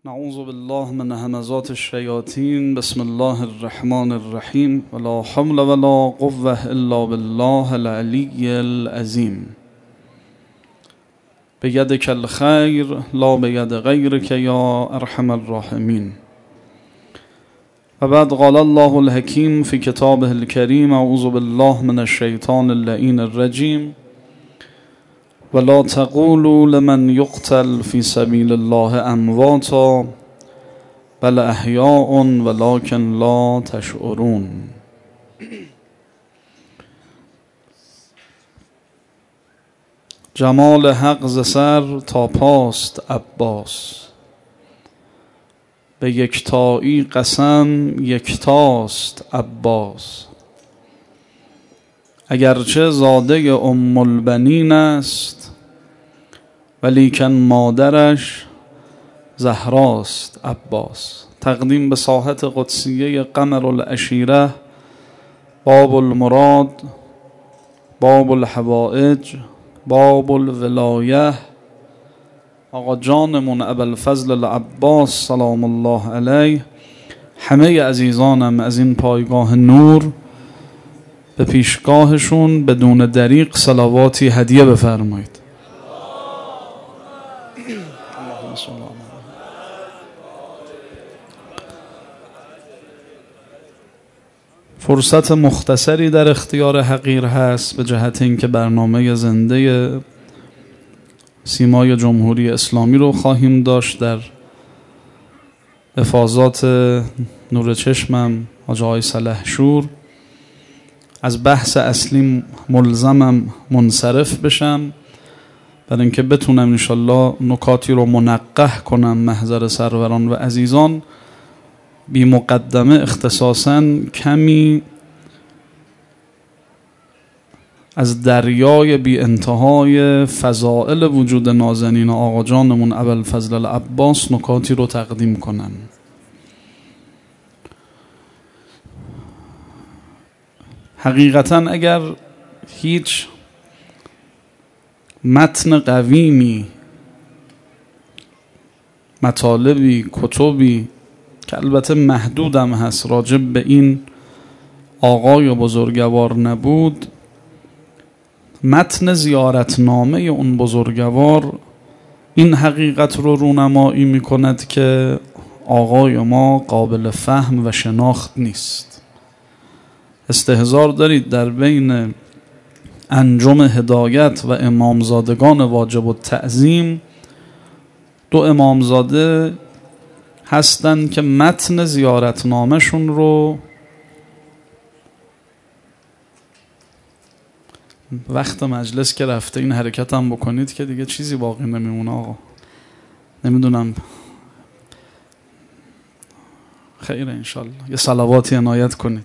نعوذ بالله من همزات الشیاطین. بسم الله الرحمن الرحیم. ولا حول ولا قوة الا بالله العلی العظیم. بیدک الخیر لا بید غیرک یا ارحم الراحمین. و بعد قال الله الحکیم فی کتابه الکریم. اعوذ بالله من الشیطان اللعین الرجیم. ولا تقولوا لمن يقتل في سبيل الله امواتا بل احیاء ولكن لا تشعرون. جمال حق ز سر تا پاست عباس، به یکتایی قسم یکتاست عباس. اگرچه زاده ام البنین است ولیکن مادرش زهراست عباس. تقدیم به ساحت قدسیه قمر العشیره، باب المراد، باب الحوائج، باب الولایه. آقا جانمون ابوالفضل العباس سلام الله علیه. همه عزیزانم از این پایگاه نور به پیشگاهشون بدون دریغ صلواتی هدیه بفرمایید. فرصت مختصری در اختیار حقیر هست به جهت اینکه برنامه زنده سیمای جمهوری اسلامی رو خواهیم داشت. در افاضات نور چشمم حاج آقای سلحشور از بحث اصلی ملزمم منصرف بشم برای اینکه بتونم انشالله نکاتی رو منقح کنم محضر سروران و عزیزان. بی مقدمه اختصاصاً کمی از دریای بی انتهای فضائل وجود نازنین آقا جانمون ابوالفضل العباس نکاتی رو تقدیم کنم. حقیقتاً اگر هیچ متن قویمی، مطالبی، کتبی که البته محدودم هست راجب به این آقای بزرگوار نبود، متن زیارتنامه اون بزرگوار این حقیقت رو رونمایی می کند که آقای ما قابل فهم و شناخت نیست. استحضار دارید در بین انجم هدایت و امامزادگان واجب التعظیم دو امامزاده هستند که متن زیارتنامه‌شون رو وقت مجلس که رفته این حرکت هم بکنید که دیگه چیزی باقی نمیمونه. آقا نمیدونم، خیره انشالله یه صلواتی عنایت کنید.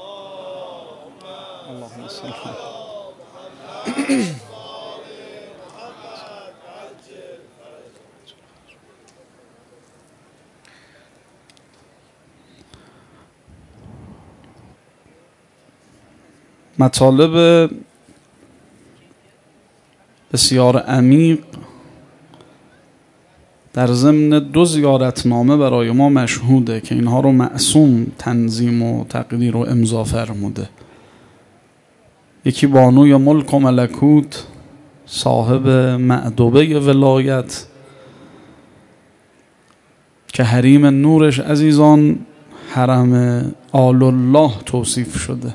اللهم صل. مطالب بسیار عمیق در ضمن دو زیارتنامه برای ما مشهوده که اینها رو معصوم تنظیم و تقدیر و امضا فرموده. یکی بانوی ملک و ملکوت صاحب معدوبه ولایت که حریم نورش عزیزان حرم آل الله توصیف شده.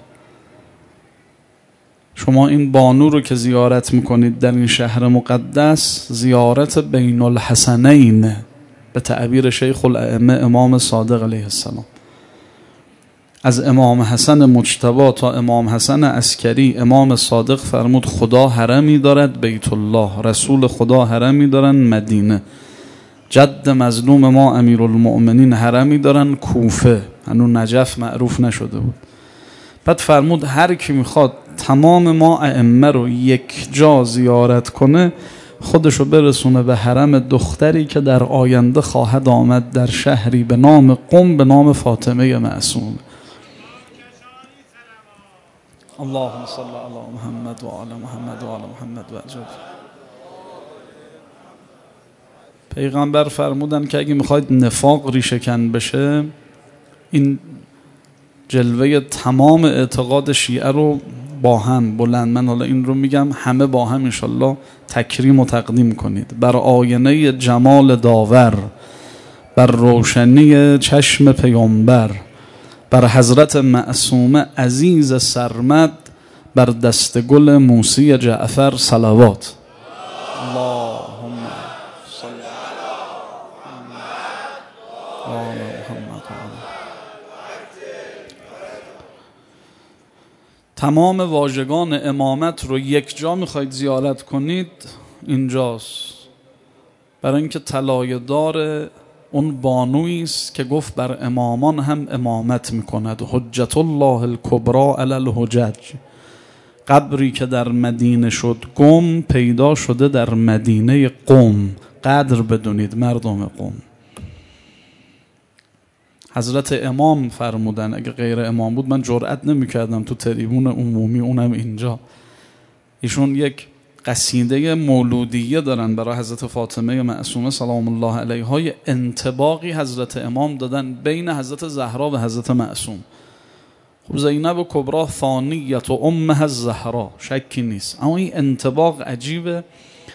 شما این بانو رو که زیارت میکنید در این شهر مقدس، زیارت بین الحسنین به تعبیر شیخ الائمه امام صادق علیه السلام، از امام حسن مجتبی تا امام حسن عسکری، امام صادق فرمود خدا حرمی دارد بیت الله، رسول خدا حرمی دارن مدینه، جد مظلوم ما امیرالمؤمنین حرمی دارن کوفه، هنوز نجف معروف نشده بود. بعد فرمود هر کی میخواد تمام ما ائمه رو یک جا زیارت کنه خودشو برسونه به حرم دختری که در آینده خواهد آمد در شهری به نام قم به نام فاطمه معصومه. اللهم صل علی محمد و آل محمد و آل محمد و عجل. پیغمبر فرمودن که اگه میخواید نفاق ریشه کن بشه، این جلوه تمام اعتقاد شیعه رو با هم بلند، من حالا این رو میگم همه با هم انشالله تکریم و تقدیم کنید، بر آینه جمال داور، بر روشنی چشم پیامبر، بر حضرت معصومه عزیز سرمد، بر دست گل موسی جعفر صلوات. اللهم صل علی محمد. تمام واژگان امامت رو یک جا میخواید زیارت کنید، اینجاست. برای اینکه طلایه دار اون بانویی است که گفت بر امامان هم امامت میکند، حجت الله الکبری علی الحجج. قبری که در مدینه شد گم، پیدا شده در مدینه قم. قدر بدونید مردم قم. حضرت امام فرمودن، اگه غیر امام بود من جرئت نمی‌کردم تو تریبون عمومی، اونم اینجا. ایشون یک قصیده مولودیه دارن برای حضرت فاطمه معصومه سلام الله علیها، یه انطباقی حضرت امام دادن بین حضرت زهرا و حضرت معصوم. خب زینب کبرا ثانیت و امها الزهرا، شکی نیست، اما این انطباق عجیبه.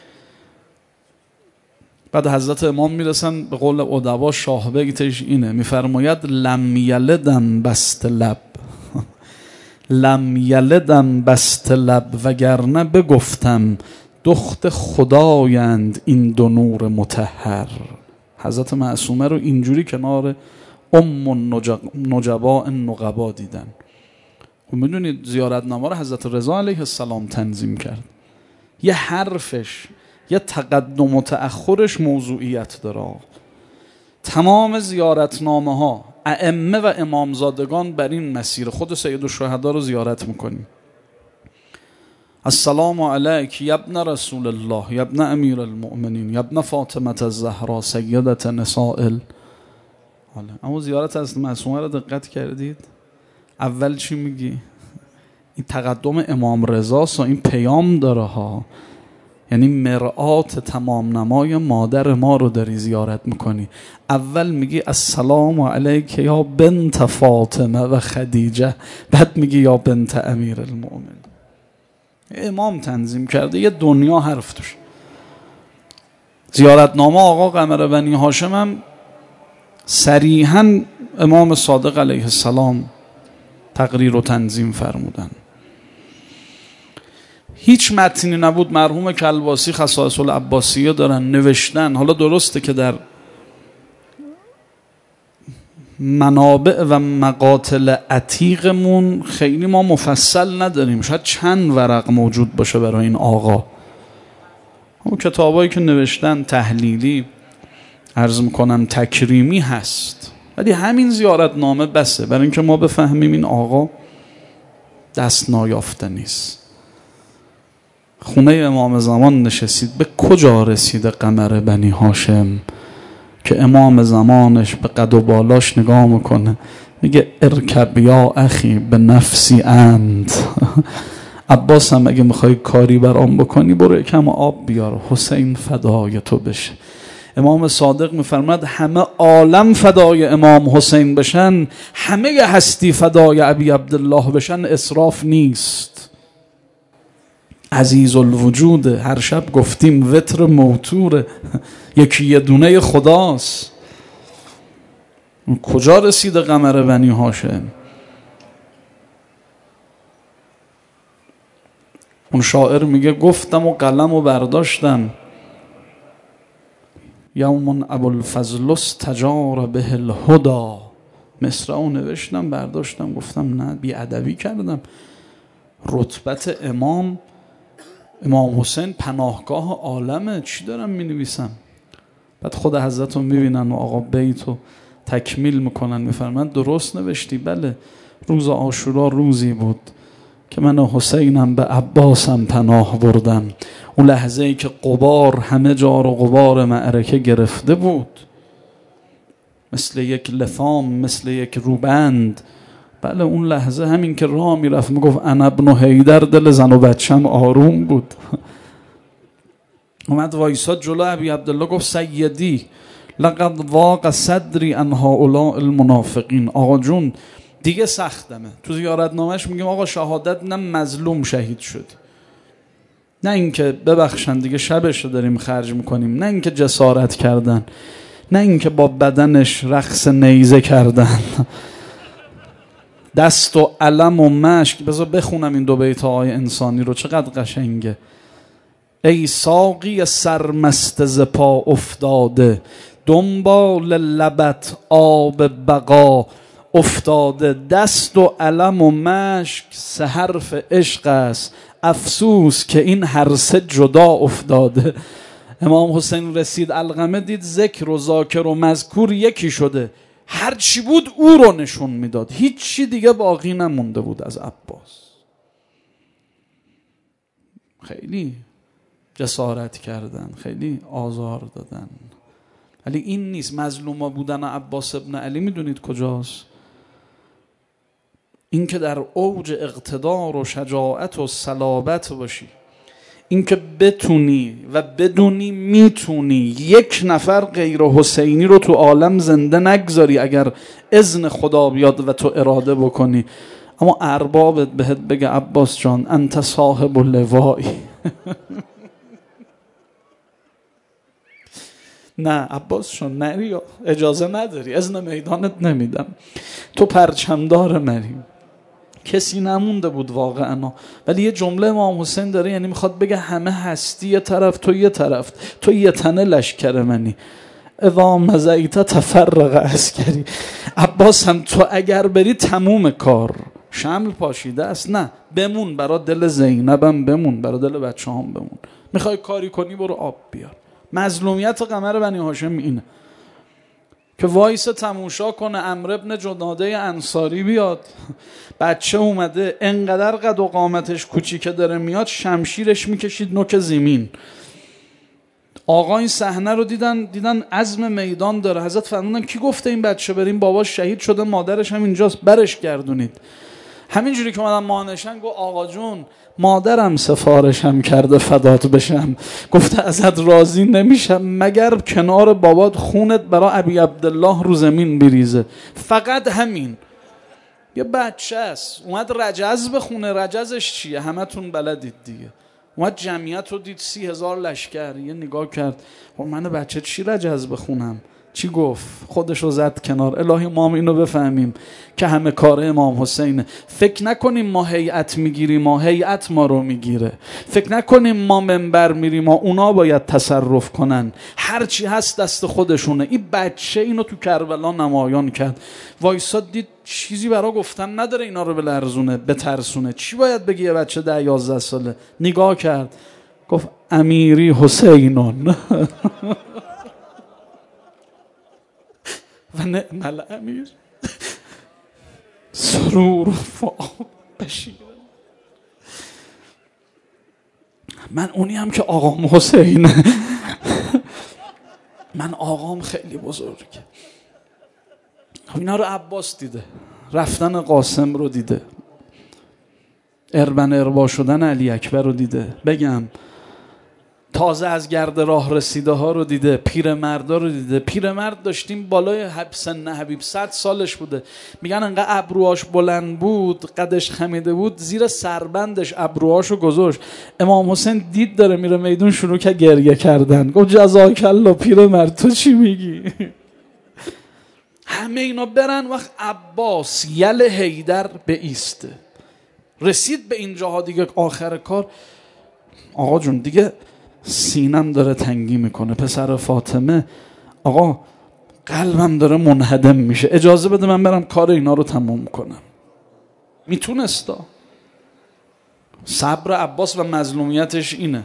بعد حضرت امام میرسن به قول ادبا شاه بیتش اینه، میفرماید لم یلدم بست لب لم یلدم بست لب، وگرنه بگفتم دخت خدایند این دو نور مطهر. حضرت معصومه رو اینجوری کنار ام نجبا نقبا دیدن. خب میدونید زیارتنامه رو حضرت رضا علیه السلام تنظیم کرد. یه حرفش، یه تقدم و تأخرش موضوعیت داره. تمام زیارتنامه ها ائمه و امامزادگان بر این مسیر. خود سید الشهدا رو زیارت میکنیم. السلام علیک یا ابن رسول الله یا ابن امیر المؤمنین یا ابن فاطمه الزهرا سیدت نساء. اما زیارت از معصومه رو دقت کردید؟ اول چی میگی؟ این تقدم امام رضاست و این پیام داره ها. یعنی مرآت تمام نمای مادر ما رو داری زیارت میکنی. اول میگی السلام علیک یا بنت فاطمه و خدیجه، بعد میگی یا بنت امیر المؤمنین. امام تنظیم کرده، یه دنیا حرف توش. زیارتنامه آقا قمر بنی هاشم هم صریحاً امام صادق علیه السلام تقریر و تنظیم فرمودن. هیچ متنی نبود. مرحوم کلباسی خصائص العباسیه دارن نوشتن. حالا درسته که در منابع و مقاتل عتیقمون خیلی ما مفصل نداریم، شاید چند ورق موجود باشه برای این آقا. اون کتابایی که نوشتن تحلیلی، عرض میکنم تکریمی هست، ولی همین زیارتنامه بسه برای اینکه ما بفهمیم این آقا دست نایافته نیست. خونه امام زمان نشستید، به کجا رسیده قمر بنی هاشم که امام زمانش به قد و بالاش نگاه میکنه میگه ارکب یا اخی به نفسی اند. عباس هم اگه میخوای کاری برام بکنی برو یکم آب بیار، حسین فدای تو بشه. امام صادق میفرماد همه عالم فدای امام حسین بشن، همه هستی فدای ابی عبدالله بشن، اسراف نیست. عزیز الوجود، هر شب گفتیم وتر موتوره، یکی یه دونه خداست. کجا رسیده قمر بنی هاشم؟ اون شاعر میگه گفتم و قلم و برداشتم، یوم ابوالفضل استجار به الهدی. مصرعو نوشتم برداشتم گفتم نه بیادبی کردم. رتبت امام حسین پناهگاه عالمه، چی دارم می نویسم؟ بعد خود حضرت رو می بینن و آقا بیت رو تکمیل میکنن، میفرمند درست نوشتی. بله، روز عاشورا روزی بود که من حسینم به عباسم پناه بردم. اون لحظه ای که غبار همه جا رو غبار معرکه گرفته بود، مثل یک لثام، مثل یک روبند. بله اون لحظه همین که راه میرفت میگفت انا ابن حیدر، دل زن و بچم آروم بود. اومد وایساد جلو ابی عبدالله گفت سیدی لقد ضاق صدری عن هؤلاء المنافقین. آقا جون دیگه سختمه. تو زیارتنامه‌اش میگیم آقا شهادت نه مظلوم شهید شد، نه اینکه ببخشن دیگه شبش رو داریم خرج میکنیم، نه اینکه جسارت کردن، نه اینکه با بدنش رقص نیزه کردن، دست و علم و مشک. بذار بخونم این دو بیت آقای انسانی رو، چقدر قشنگه. ای ساقی سرمست ز پا افتاده، دنبال لبت آب بقا افتاده. دست و علم و مشک سه حرف عشق است، افسوس که این هر سه جدا افتاده. امام حسین رسید علقمه، دید ذکر و ذاکر و مذکور یکی شده، هر چی بود او رو نشون میداد، هیچی دیگه باقی نمونده بود از عباس. خیلی جسارت کردن، خیلی آزار دادن، ولی این نیست. مظلوم بودن عباس ابن علی میدونید کجاست؟ این که در اوج اقتدار و شجاعت و صلابت باشی، این که بتونی و بدونی میتونی یک نفر غیر حسینی رو تو عالم زنده نگذاری اگر اذن خدا بیاد و تو اراده بکنی. اما اربابت بهت بگه عباس جان انت صاحب اللوایی نه عباس جان نری، اجازه نداری، اذن میدانت نمیدم، تو پرچمدار مریم. کسی نمونده بود واقعا. ولی یه جمله امام حسین داره، یعنی میخواد بگه همه هستی یه طرف، تو یه طرف، تو یه تنه لشکر منی. اذا مزیت تفرق عسکری. عباس هم تو اگر بری تموم کار، شمل پاشیده است، نه بمون برا دل زینبم، بمون برا دل بچه هم بمون. میخوای کاری کنی برو آب بیار. مظلومیت قمر بنی هاشم اینه که وایس تماشا کنه عمرو ابن جناده انصاری بیاد، بچه اومده انقدر قد و قامتش کوچیکه داره میاد، شمشیرش میکشید نوک زمین. آقا این صحنه رو دیدن عزم میدان داره. حضرت فرمودن کی گفته این بچه بریم؟ باباش شهید شده، مادرش هم اینجاست، برش گردونید. همینجوری که اومدن مانشن گفت آقا جون مادرم سفارشم کرده فدات بشم، گفته ازت راضی نمیشم مگر کنار بابات خونت برای ابی عبدالله رو زمین بریزه. فقط همین. یه بچه است اومد رجز بخونه. رجزش چیه؟ همه تون بلدید دیگه. اومد جمعیت رو دید 30,000 لشکر، یه نگاه کرد من بچه چی رجز بخونم؟ چی گفت؟ خودش رو زد کنار. الهی ما هم اینو بفهمیم که همه کار امام حسینه. فکر نکنیم ما هیئت میگیریم، ما هیئت ما رو میگیره. فکر نکنیم ما منبر میریم، ما اونا باید تصرف کنن. هرچی هست دست خودشونه. این بچه اینو تو کربلا نمایان کرد. وایساد دید چیزی برا گفتن نداره اینا رو بلرزونه بترسونه. چی باید بگی یه بچه 10-11 ساله؟ نگاه کرد گفت امیری حسینون و نعم الامیر سرور و فؤاد بشیر. من اونی هم که آقام حسین من آقام خیلی بزرگه. اینا رو عباس دیده، رفتن قاسم رو دیده، اربن اربا شدن علی اکبر رو دیده، بگم تازه از گرد راه رسیده ها رو دیده، پیرمردا رو دیده. پیرمرد داشتیم بالای سن حبیب 100 سالش بوده، میگن انقدر ابروهاش بلند بود، قدش خمیده بود، زیر سربندش ابروهاشو گذاشت. امام حسین دید داره میره میدون، شروع که گریه کردن. گفت جزاک الله پیرمرد تو چی میگی؟ همه اینا برن وقت عباس یل حیدر به ایسته. رسید به اینجاها دیگه آخر کار. آقا جون دیگه سینم داره تنگی میکنه، پسر فاطمه، آقا قلبم داره منهدم میشه، اجازه بده من برم کار اینا رو تموم کنم. میتونستا. صبر عباس و مظلومیتش اینه.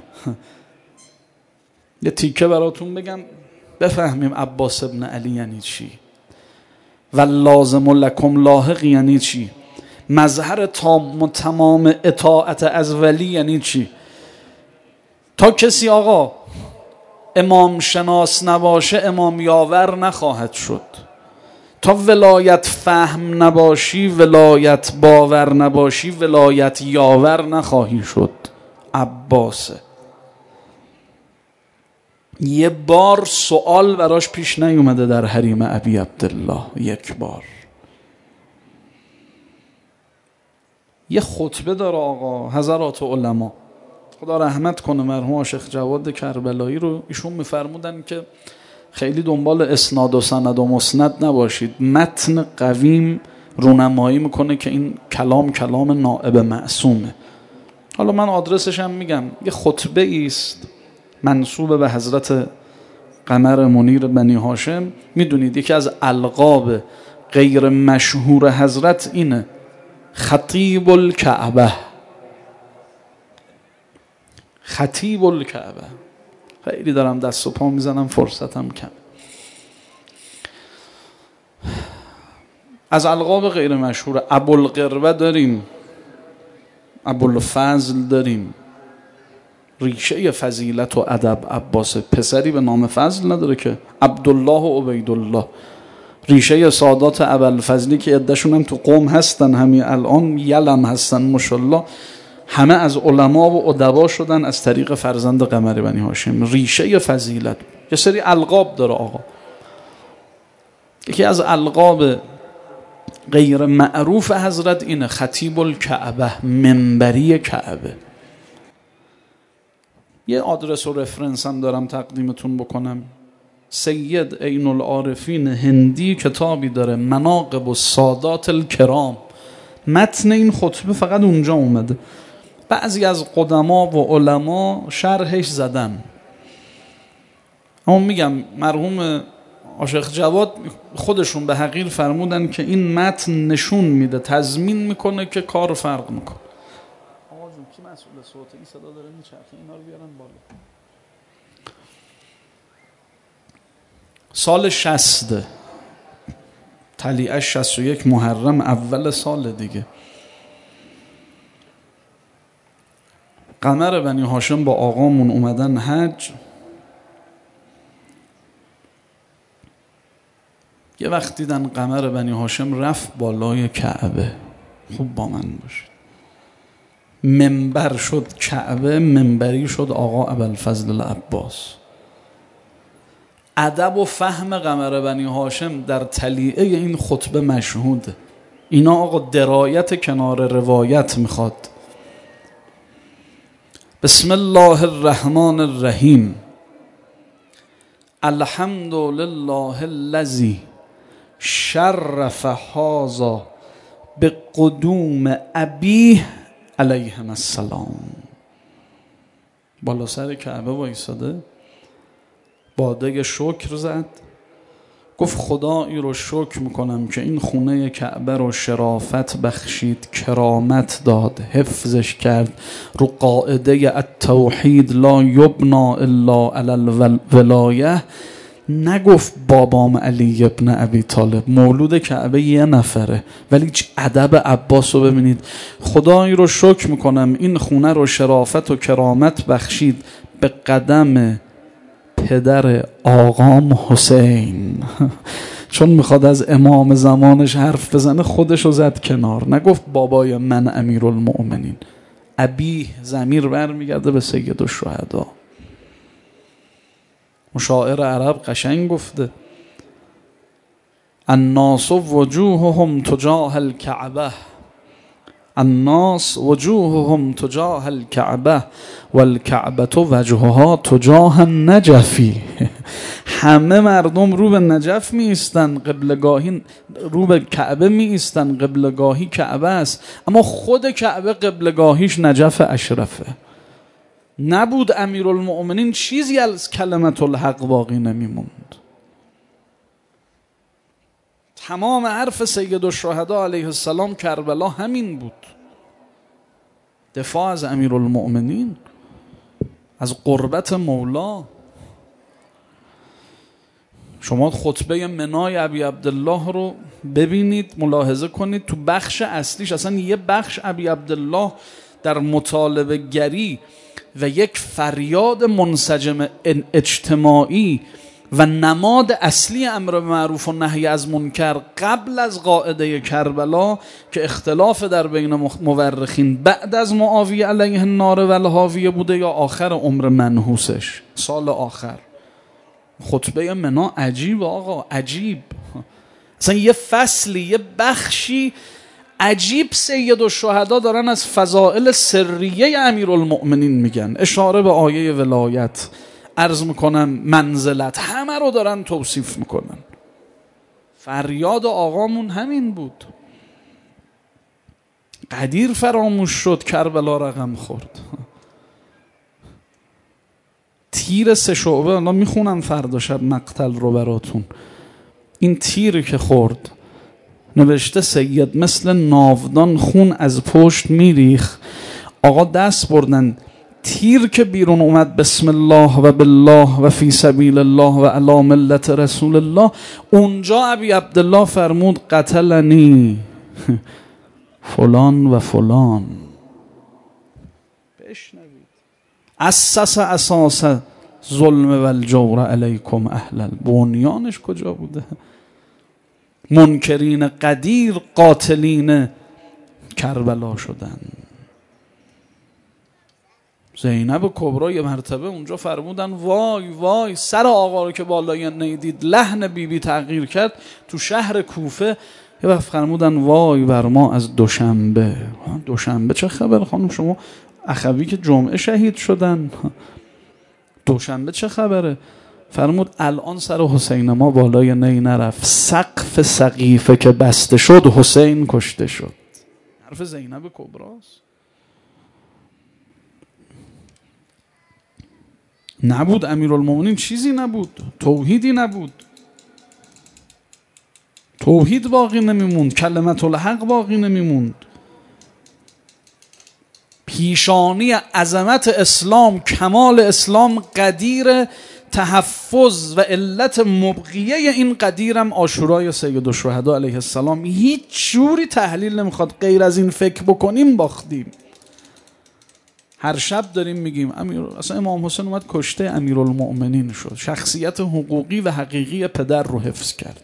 یه تیکه براتون بگم بفهمیم عباس ابن علی یعنی چی و لازم لکم لاحق یعنی چی، مظهر تمام اطاعت از ولی یعنی چی. تا کسی آقا امام شناس نباشه امام یاور نخواهد شد. تا ولایت فهم نباشی، ولایت باور نباشی، ولایت یاور نخواهی شد. عباسه. یه بار سوال براش پیش نیومده در حریم ابی عبدالله، یک بار. یه خطبه داره آقا، حضرات علما خدا رحمت کنه مرحوم شیخ جواد کربلایی رو، ایشون میفرمودن که خیلی دنبال اسناد و سند و مسند نباشید، متن قویم رونمایی میکنه که این کلام نائب معصومه. حالا من آدرسش هم میگم، یه خطبه است منسوب به حضرت قمر منیر بنی هاشم. میدونید یکی از القاب غیر مشهور حضرت اینه، خطیب الکعبه. خطیب الکعبه. خیلی دارم دست و پا میزنم، فرصتم کم. از القاب غیر مشهور ابوالقربه داریم، ابوالفضل داریم، ریشه فضیلت و ادب عباس، پسری به نام فضل نداره که، عبدالله و عبیدالله. ریشه سادات ابوالفضلی که عده‌شون هم تو قوم هستن، همین الان یلم هستن ماشاءالله، همه از علما و ادبا شدن از طریق فرزند قمر بنی هاشم. ریشه فضیلت. یه سری القاب داره آقا. یکی از القاب غیر معروف حضرت اینه، خطیب الکعبه، منبری کعبه. یه آدرس و رفرنس هم دارم تقدیمتون بکنم. سید عین العارفین هندی کتابی داره، مناقب السادات الکرام. متن این خطبه فقط اونجا اومده، بعضی از قدما و علما شرحش زدن. اما میگم مرحوم شیخ جواد خودشون به حقیر فرمودن که این متن نشون میده، تضمین میکنه که کار فرق میکنه. آقا جون کی مسئول صوت این صدا داره میچرخه؟ اینا رو بیارن بالا. سال 60 طلیعه 61 محرم، اول سال دیگه، قمر بنی هاشم با آقامون اومدن حج. یه وقت دیدن قمر بنی هاشم رفت بالای کعبه. خوب با من باشید، منبر شد کعبه، منبری شد آقا ابوالفضل العباس. ادب و فهم قمر بنی هاشم در طلیعه این خطبه مشهوده. اینا آقا درایت کنار روایت میخواد. بسم الله الرحمن الرحیم. الحمد لله الذی شرف هذا بقدوم ابیه علیهم السلام. بالا سر کعبه وایساده، باده شکر زد، گفت خدایی رو شکر میکنم که این خونه کعبه رو شرافت بخشید، کرامت داد، حفظش کرد، رو قاعده التوحید لا یبنا الا علی الولایه. نگفت بابام علی ابن ابی طالب، مولود کعبه یه نفره، ولی چه ادب عباس رو ببینید. خدایی رو شکر میکنم این خونه رو شرافت و کرامت بخشید به قدم پدر آقام حسین. چون میخواد از امام زمانش حرف بزنه خودش رو زد کنار، نگفت بابای من امیرالمؤمنین. ابی ضمیر برمیگرده به سید الشهدا. مشاعر عرب قشنگ گفته، الناس وجوههم تجاه الکعبه، الناس وجوههم تجاه الکعبه والکعبه وجهها تجاه النجفی. همه مردم رو به نجف می ایستن، قبلگاهی رو به کعبه می ایستن، قبلگاهی کعبه است، اما خود کعبه قبلگاهیش نجف اشرفه. نبود امیرالمؤمنین چیزی از کلمت الحق باقی نمیموند. تمام حرف سید الشهدا علیه السلام کربلا همین بود، دفاع از امیرالمؤمنین، از قربت مولا. شما خطبه منای ابی عبدالله رو ببینید، ملاحظه کنید، تو بخش اصلیش اصلا یه بخش ابی عبدالله در مطالبه گری و یک فریاد منسجم اجتماعی و نماد اصلی امر معروف و نهی از منکر قبل از قاعده کربلا که اختلاف در بین مورخین بعد از معاویه علیه النار و الهاویه بوده یا آخر عمر منحوسش، سال آخر. خطبه منا عجیب آقا، عجیب. اصلا یه فصلی، یه بخشی عجیب سیدالشهدا دارن از فضائل سریه امیرالمؤمنین میگن، اشاره به آیه ولایت، عرض میکنم منزلت، همه رو دارن توصیف میکنن. فریاد آقامون همین بود. قدیر فراموش شد، کربلا رقم خورد. تیر 3 شعبه، الان میخونم فردا شب مقتل رو براتون. این تیر که خورد، نوشته سید مثل ناودان خون از پشت میریخ. آقا دست بردن، تیر که بیرون اومد بسم الله و بالله و فی سبیل الله و علی ملت رسول الله، اونجا ابی عبدالله فرمود قتلنی فلان و فلان. بشنوید. اساس ظلم و الجور علیکم اهل، بنیانش کجا بوده؟ منکرین قدیر قاتلین کربلا شدن. زینب کبرا یه مرتبه اونجا فرمودن وای وای، سر آقا رو که بالای نیدید، لحن بیبی تغییر کرد تو شهر کوفه. یه وقت فرمودن وای بر ما از دوشنبه. دوشنبه چه خبر خانم شما؟ اخوی که جمعه شهید شدن، دوشنبه چه خبره؟ فرمود الان سر حسین ما بالای نی نرفت، سقف سقیفه که بسته شد حسین کشته شد. حرف زینب کبراست. نبود امیرالمومنین، چیزی نبود، توحیدی نبود، توحید باقی نمیموند، کلمت الحق باقی نمیموند. پیشانی عظمت اسلام، کمال اسلام، قدیر تحفظ و علت مبقیه این قدیرم عاشورای سیدالشهدا علیه السلام. هیچ جوری تحلیل نمیخواد، غیر از این فکر بکنیم باختیم. هر شب داریم میگیم اصلا امام حسین اومد کشته امیرالمؤمنین شد، شخصیت حقوقی و حقیقی پدر رو حفظ کرد.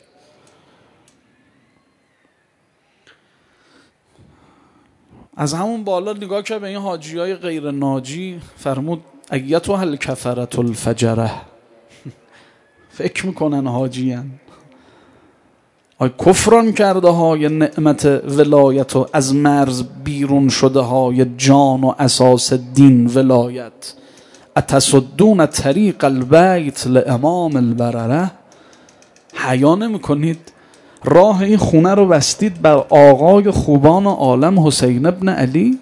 از همون بالا نگاه که به این حاجیای غیر ناجی، فرمود ایتها الکفرة الفجره. فکر میکنن حاجیان، آی کفران کرده های نعمت ولایت و از مرز بیرون شده های جان و اساس دین ولایت. اتصدون طریق البیت لامام البرره. حیا نمیکنید راه این خونه رو بستید بر آقای خوبان عالم حسین ابن علی؟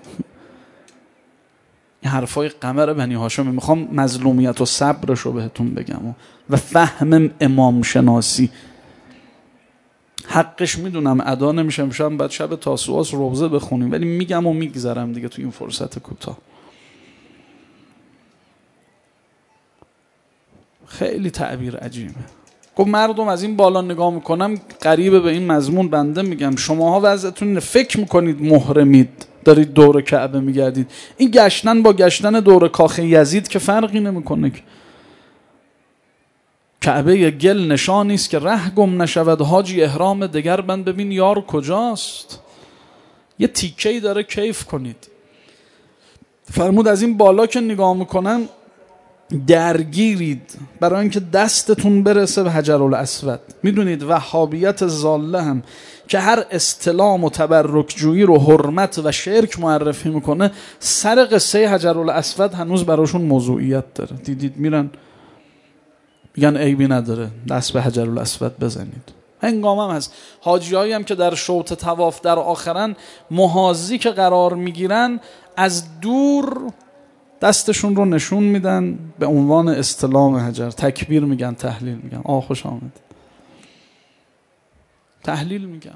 این حرفای قمر بنی هاشم. میخوام مظلومیت و صبرش رو بهتون بگم و فهم امام شناسی. حقش میدونم ادا نمیشه، میشم بعد شب تاسوعاست روزه بخونیم، ولی میگم و میگذرم دیگه تو این فرصت کوتاه. خیلی تعبیر عجیبه. گفت مردم از این بالا نگاه میکنم قریبه به این مضمون، بنده میگم شماها وضعتون فکر میکنید محرمید، دارید دور کعبه میگردید. این گشتن با گشتن دور کاخ یزید که فرقی نمیکنه. کعبه یه گل نشانی است که ره گم نشود. حاجی احرام دگر بند ببین یار کجاست. یه تیکه‌ای داره، کیف کنید. فرمود از این بالا که نگاه میکنم درگیرید برای اینکه دستتون برسه به حجرالاسود. میدونید وهابیت ضاله هم که هر استلام و تبرک جویی رو حرمت و شرک معرفی میکنه، سر قصه حجرالاسود هنوز براشون موضوعیت داره. دیدید میرن میگن عیبی نداره دست به حجرالاسود بزنید. هنگام هم هست حاجیایی هم که در شوط طواف در آخرن محاذی که قرار میگیرن، از دور دستشون رو نشون میدن به عنوان استلام حجر، تکبیر میگن، تحلیل میگن. خوش آمد. تحلیل میگن،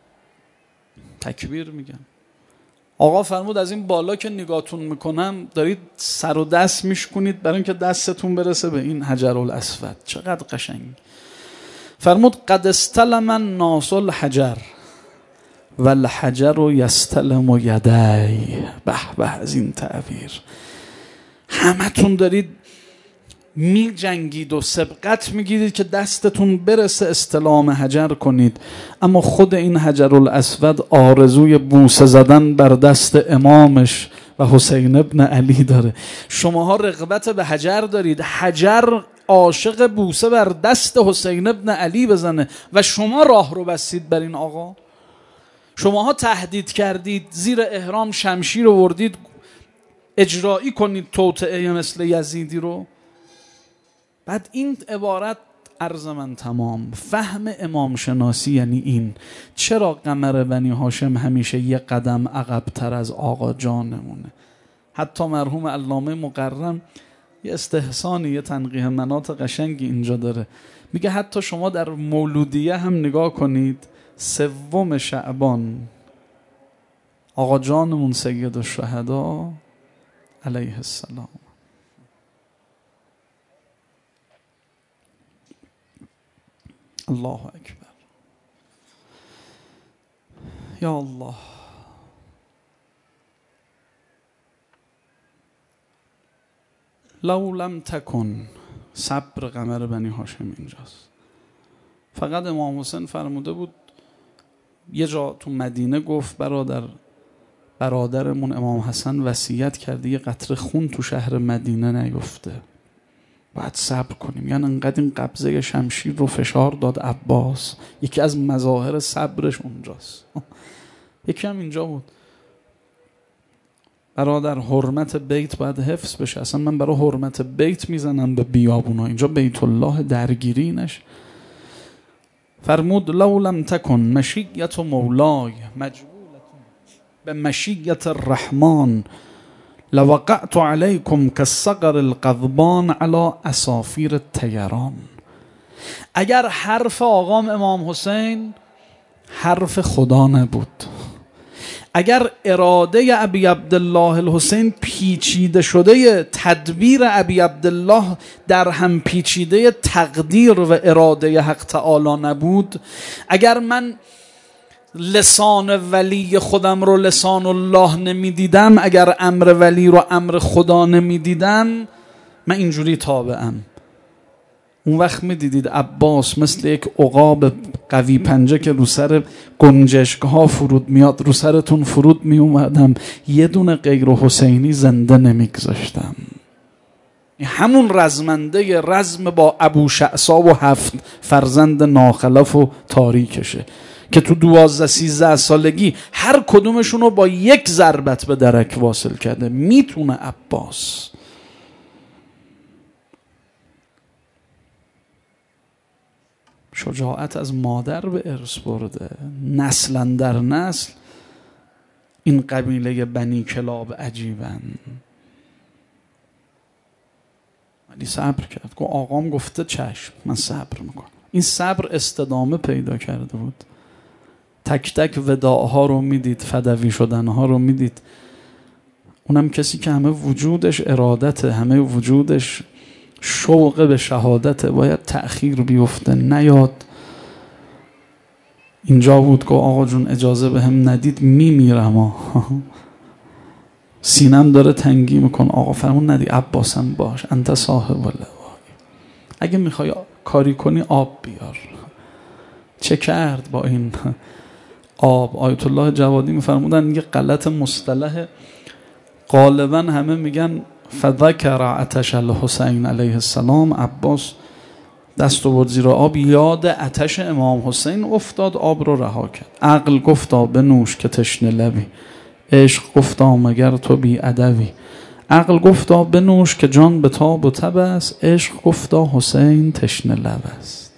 تکبیر میگن. آقا فرمود از این بالا که نگاهتون میکنم دارید سر و دست میشکنید برای اینکه دستتون برسه به این حجرالاسود. چقدر قشنگ. فرمود قد استلم الناس الحجر والحجر یستلم یدی. به به از این تعبیر. همتون دارید می جنگید و سبقت میگیرید که دستتون برسه استلام حجر کنید، اما خود این حجرالاسود آرزوی بوسه زدن بر دست امامش و حسین ابن علی داره. شماها رغبت به حجر دارید. حجر عاشق بوسه بر دست حسین ابن علی بزنه و شما راه رو بستید بر این آقا. شماها تهدید کردید، زیر احرام شمشیر رو وردید اجرایی کنید توطئه مثل یزیدی رو. بعد این عبارت عرض من تمام. فهم امام شناسی یعنی این: چرا قمر بنی هاشم همیشه یه قدم عقب‌تر از آقا جانمونه؟ حتی مرحوم علامه مقرم یه استحسانی، یه تنقیح مناط قشنگی اینجا داره، میگه حتی شما در مولودیه هم نگاه کنید، 3 شعبان آقا جانمون سید الشهدا علیه السلام. الله اکبر. یا الله. لو لم تکن، صبر قمر بنی هاشم اینجاست. فقط امام حسین فرموده بود، یه جا تو مدینه گفت برادرمون امام حسن وصیت کرده یه قطره خون تو شهر مدینه نیفته، باید صبر کنیم. یعنی انقدر این قبضه شمشیر رو فشار داد عباس. یکی از مظاهر صبرش اونجاست. یکی هم اینجا بود، برادر حرمت بیت باید حفظ بشه. اصلا من برای حرمت بیت میزنم به بیابونا، اینجا بیت الله درگیری نشه. فرمود لو لم تکن مشیت مولای مجبولة به مشیت الرحمن لوقعت علیکم کالصقر القضبان علی اصافیر الطیران. اگر حرف آقام امام حسین حرف خدا نبود، اگر اراده ابی عبدالله الحسین پیچیده شده تدبیر ابی عبدالله در هم پیچیده تقدیر و اراده حق تعالی نبود، اگر من لسان ولی خودم رو لسان الله نمیدیدم، اگر امر ولی رو امر خدا نمیدیدم، من اینجوری تابعم. اون وقت میدیدید عباس مثل یک عقاب قوی پنجه که رو سر گنجشک ها فرود میاد، رو سرتون فرود می اومدم، یه دونه غیر حسینی زنده نمیگذاشتم. همون رزمنده رزم با ابو شعصا و 7 فرزند ناخلف و تاریکشه که تو 12-13 سالگی هر کدومشون رو با یک ضربت به درک واصل کرده. میتونه عباس. شجاعت از مادر به ارث برده، نسلا در نسل. این قبیله بنی کلاب عجیبن. ولی صبر کرد. گفت آقام گفته چشم، من صبر میکنم. این صبر استدامه پیدا کرده بود. تک تک وداعها رو میدید، فدوی شدنها رو میدید. اونم کسی که همه وجودش ارادته، همه وجودش شوق به شهادته، باید تأخیر بیفته، نیاد. اینجا بود که آقا جون اجازه به هم ندید میمیرم. سینم داره تنگی میکن. آقا فرمون ندی، عباسم باش، انت صاحب اللواء. اگه میخوای کاری کنی آب بیار. چه کرد با این آب؟ آیت الله جوادی میفرمودن یه غلط مصطلح، غالبا همه میگن فذکر عطش الحسین علیه السلام. عباس دست آورد زیر آب، یاد عطش امام حسین افتاد، آب رو رها کرد. عقل گفتا بنوش که تشنه لبی، عشق گفتا مگر تو بی ادبی. عقل گفتا بنوش که جان به تاب و تب است، عشق گفتا حسین تشنه لب است.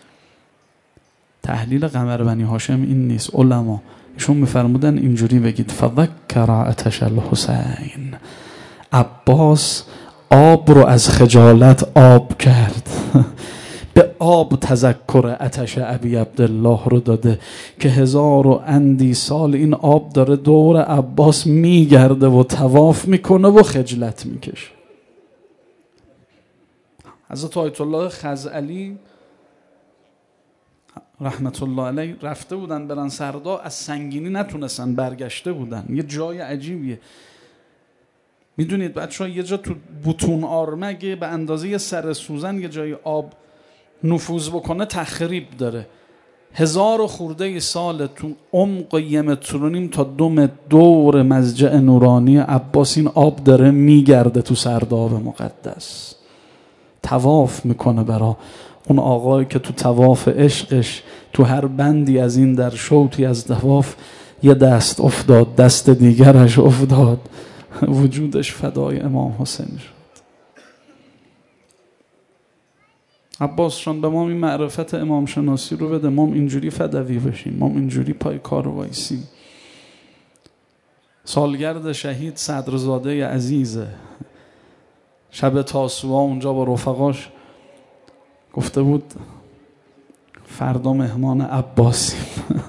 تحلیل قمر بنی هاشم این نیست. علما ایشون میفرمودن اینجوری بگید فذکر عطش الحسین. عباس آب رو از خجالت آب کرد. به آب تذکر عطش ابی عبدالله رو داده که 1000 و اندی سال این آب داره دور عباس میگرده و طواف میکنه و خجلت میکشه. حضرت آیت الله خزعلی رحمت الله علیه رفته بودن برن سردا، از سنگینی نتونستن، برگشته بودن. یه جای عجیبیه. میدونید بچه‌ها یه جا تو بوتون آرمگه به اندازه یه سر سوزن یه جای آب نفوذ بکنه تخریب داره. 1000 و خورده سال تو عمق 1.5 متر تا 2 متر دور مسجد نورانی عباس این آب داره میگرده تو سرداب مقدس. طواف میکنه برا اون آقایی که تو طواف عشقش تو هر بندی از این در شوطی از طواف یه دست افتاد، دست دیگرش افتاد، وجودش فدای امام حسین شد. عباس جان به ما این معرفت امام شناسی رو بده، ما اینجوری فدوی بشیم، ما اینجوری پای کار وایسیم. سالگرد شهید صدرزاده عزیزه، شب تاسوعا اونجا با رفقاش گفته بود فردا مهمان عباسیم.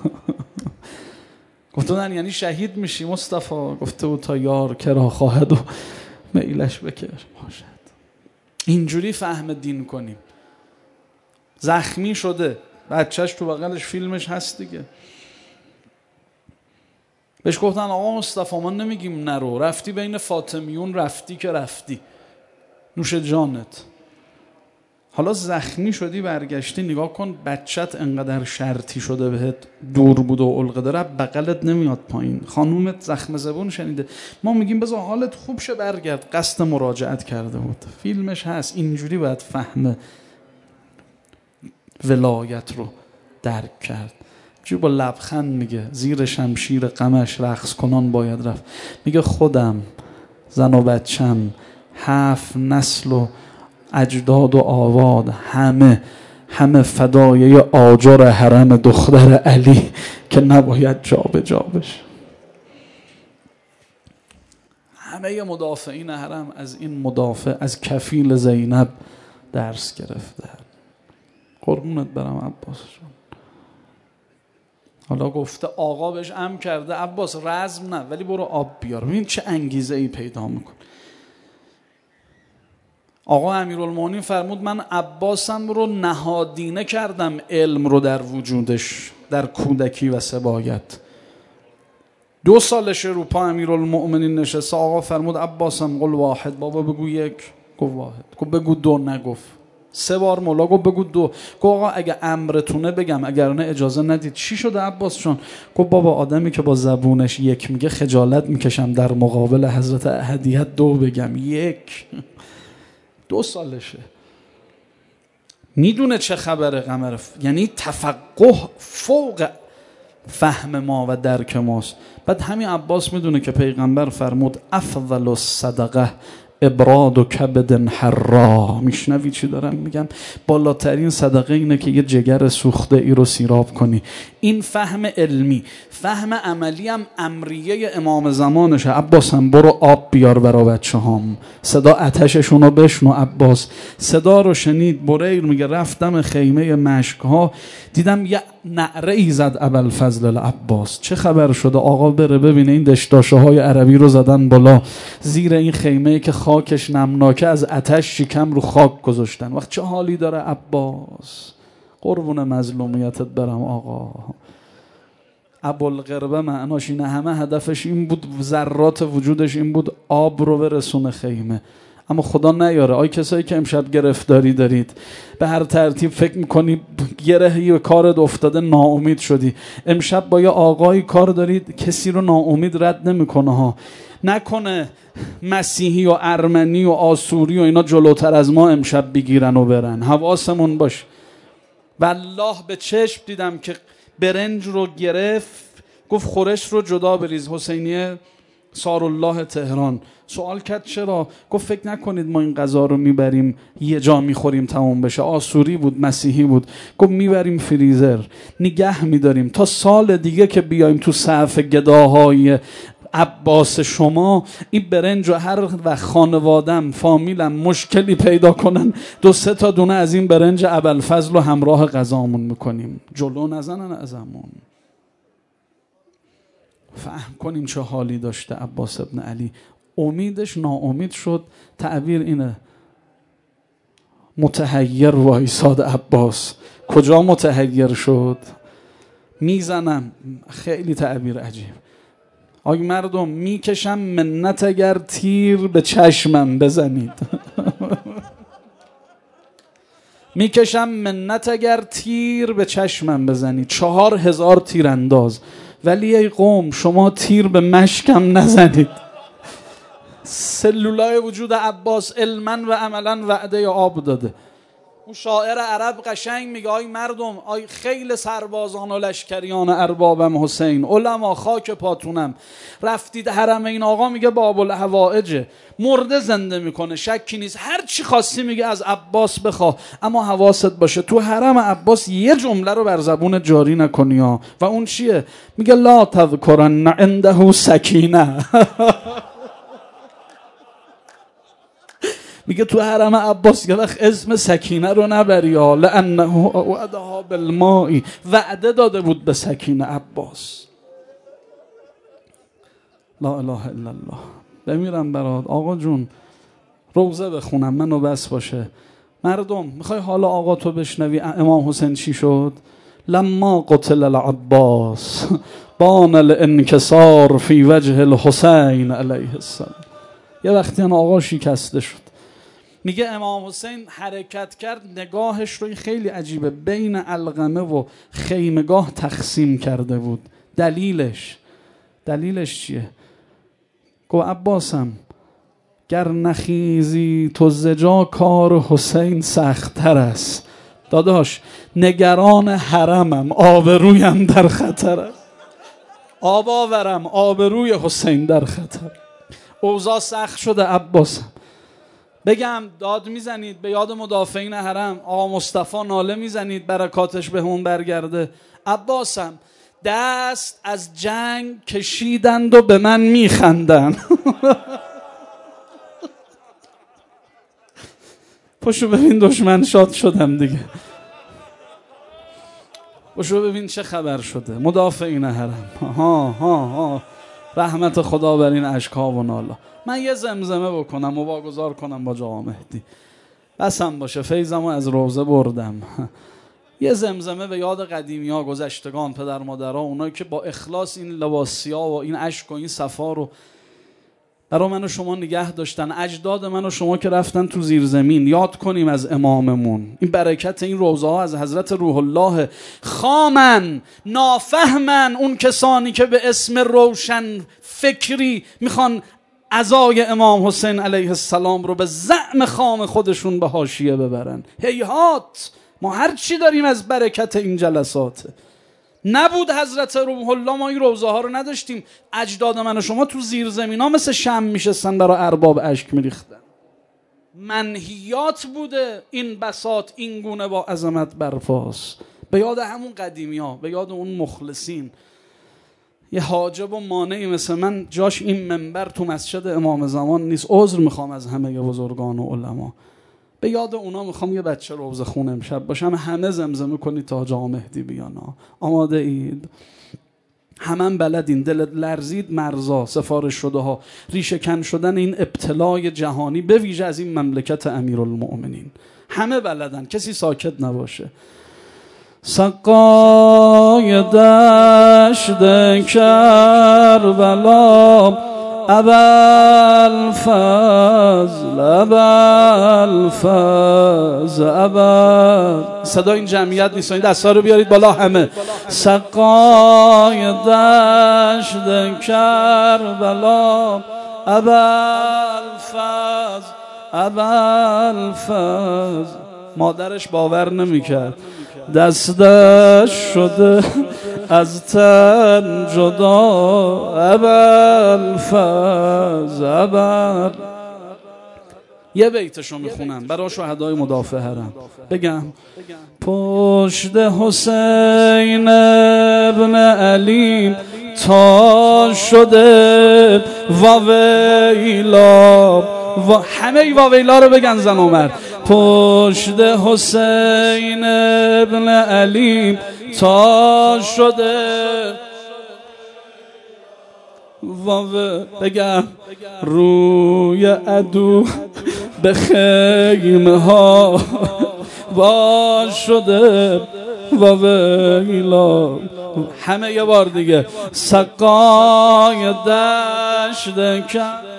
گفته بودن یعنی شهید میشی مصطفی؟ گفته بود تا یار کرا خواهد و میلش بکش باشد. اینجوری فهم دین کنیم. زخمی شده، بچهش تو بغلش فیلمش هست دیگه، بهش گفتن آقا مصطفی ما نمیگیم نرو، رفتی بین فاطمیون رفتی که رفتی، نوش جانت. حالا زخمی شدی برگشتی، نگاه کن بچت انقدر شرطی شده بهت، دور بود و علقه داره، بغلت نمیاد پایین، خانومت زخم زبون شنیده، ما میگیم بذار حالت خوب شه برگرد، قصد مراجعت کرده بود، فیلمش هست. اینجوری باید فهم ولایت رو درک کرد. جو با لبخند میگه زیر شمشیر غمش رقص کنان باید رفت. میگه خودم، زن و بچم، 7 نسل و اجداد و آواد، همه فدایه آجر حرم دختر علی که نباید جا به جا بشه. همه مدافعین حرم از این مدافع، از کفیل زینب درس گرفته. قربونت برم عباس جان. حالا گفته آقا بهش امر کرده عباس رزم نه ولی برو آب بیار. ببین چه انگیزه ای پیدا میکن. آقا امیرالمومنین فرمود من عباسم رو نهادینه کردم علم رو در وجودش، در کودکی و سبایت. 2 سالش رو پا امیرالمومنین نشسته، آقا فرمود عباسم قل واحد، بابا بگو 1، گفت واحد. گفت بگو 2، نگفت. 3 بار مولا گفت بگو 2، گفت آقا اگه امرتونه بگم اگر نه اجازه ندید. چی شده عباس جان؟ گفت بابا آدمی که با زبونش 1 میگه خجالت میکشم در مقابل حضرت احدیت 2 بگم. 1 2 سالشه، میدونه چه خبره قمر، یعنی تفقه فوق فهم ما و درک ماست. بعد همین عباس میدونه که پیغمبر فرمود افضل الصدقه ابراد و کبد حرا. میشنوی چی دارم میگم؟ بالاترین صدقه اینه که یه جگر سوخته ای رو سیراب کنی. این فهم علمی. فهم عملی هم امریه امام زمانشه. عباس هم برو آب بیار برا بچه هم. صدا آتششون رو بشنو. عباس صدا رو شنید. بریر میگه رفتم خیمه مشک ها، دیدم یه نعره ای زد ابوالفضل العباس. چه خبر شده؟ آقا بره ببینه این دشداشه های عربی رو زدن بالا زیر این خیمه که خاکش نمناکه، از آتش شکم رو خاک گذاشتن. وقت چه حالی داره عباس؟ قربون مظلومیتت برم آقا. ابوالقربه معناش اینه، همه هدفش این بود، ذرات وجودش این بود آب رو برسونه خیمه. اما خدا نیاره آی کسایی که امشب گرفتاری دارید، به هر ترتیب فکر میکنی گرهی به کارت افتاده، ناامید شدی، امشب با یه آقایی کار دارید کسی رو ناامید رد نمیکنه ها. نکنه مسیحی و ارمنی و آسوری و اینا جلوتر از ما امشب بگیرن و برن. حواسمون باش. والله به چشم دیدم که برنج رو گرفت، گفت خورش رو جدا بریز. حسینیه سارالله تهران سوال کرد چرا؟ گفت فکر نکنید ما این غذا رو میبریم یه جا میخوریم تموم بشه. آسوری بود، مسیحی بود. گفت میبریم فریزر نگه میداریم تا سال دیگه که بیایم تو صف گداهای عباس شما، این برنج و هر وقت خانوادم فامیلم مشکلی پیدا کنن 2-3 تا دونه از این برنج ابوالفضل رو همراه غذامون میکنیم. جلو نزنن ازمون. فهم کنیم چه حالی داشته عباس ابن علی. امیدش ناامید شد. تعبیر اینه متحیر وایساد عباس. کجا متحیر شد؟ میزنم. خیلی تعبیر عجیب. آگه مردم میکشم منت اگر تیر به چشمم بزنید. میکشم منت اگر تیر به چشمم بزنید. 4000 تیرانداز، ولی ای قوم شما تیر به مشکم نزنید. سلولای وجود عباس علما و عملا وعده آب داده. اون شاعر عرب قشنگ میگه آی مردم، آی خیل سربازان و لشکریان اربابم حسین، علما خاک پاتونم، رفتید حرمین. آقا میگه باب الحوائجه، مرده زنده میکنه، شکی نیست، هر چی خواستی میگه از عباس بخواه، اما حواست باشه تو حرم عباس یه جمله رو بر زبون جاری نکنی ها. و اون چیه؟ میگه لا تذکرن عنده سکینه. میگه تو حرم عباس یه وقت اسم سکینه رو نبری ها، لانه وعدها بالماء، وعده داده بود به سکینه عباس. لا اله الا الله. بمیرم برات آقا جون، روزه بخونم منو بس باشه. مردم میخوای حالا آقا تو بشنوی امام حسین چی شد؟ لما قتل العباس بان الانکسار فی وجه الحسین علیه السلام. یه وقتی آقا شکسته شد، میگه امام حسین حرکت کرد، نگاهش رو خیلی عجیبه، بین علقمه و خیمگاه تقسیم کرده بود. دلیلش چیه؟ گو عباسم گر نخیزی تو زجا کار حسین سخت‌تر است. داداش نگران حرمم، آبرویم در خطر است. آب آورم، آبروی حسین در خطر. اوضاع سخت شده عباسم. بگم داد میزنید به یاد مدافعین حرم، آقا مصطفی ناله میزنید برکاتش به همون برگرده. عباسم دست از جنگ کشیدند و به من میخندن. پشو ببین دشمن شاد شدم دیگه، پشو ببین چه خبر شده. مدافعین حرم، ها رحمت خدا بر این اشک‌ها و نالا. من یه زمزمه بکنم و واگذار کنم با جا مهدی، بسم باشه، فیضمو از روزه بردم. یه زمزمه به یاد قدیمی ها، گذشتگان، پدر مادرها، اونایی که با اخلاص این لباسیا و این اشک و این صفا رو برای من و شما نگه داشتن. اجداد من و شما که رفتن تو زیر زمین. یاد کنیم از اماممون. این برکت این روزه ها از حضرت روح الله. خامن نافهمن اون کسانی که به اسم روشن فکری میخوان عزای امام حسین علیه السلام رو به زعم خام خودشون به حاشیه ببرن. هیهات، ما هر چی داریم از برکت این جلسات. نبود حضرت روح الله ما این روزه ها رو نداشتیم. اجداد من و شما تو زیر زمین ها مثل شمع میشستن برای ارباب اشک میریختن. منهیات بوده این بساط این گونه با عظمت برپاس. به یاد همون قدیمی ها، به یاد اون مخلصین. یه حاجب و مانعی مثل من جاش این منبر تو مسجد امام زمان نیست. عذر میخوام از همه بزرگان و علما. به یاد اونا میخوام یه بچه روزه خون امشب باشم، همه زمزمه کنید تا جا مهدی بیان. آماده اید؟ همه بلدین. دل لرزید مرزا، سفارش شده ها، ریشه کن شدن این ابتلای جهانی، به ویژه از این مملکت امیرالمؤمنین. همه بلدن، کسی ساکت نباشه. سقای دشت کربلا ابوالفضل. صدا این جمعیت نیست، این دستا رو بیارید بالا همه. سقای دشت کربلا ابوالفضل. مادرش باور نمی‌کرد، دستش شده از تن جدا. ابوالفضل. یه بیتشو میخونم برای شهدای مدافع حرم. بگم پشت حسین ابن علی تا شده واویلا. همه واویلا رو بگن زن و مرد. پشت حسین ابن علی تا شده بگم روی عدو به خیمه ها وا شده واویلا. همه یه بار دیگه. سقای دشت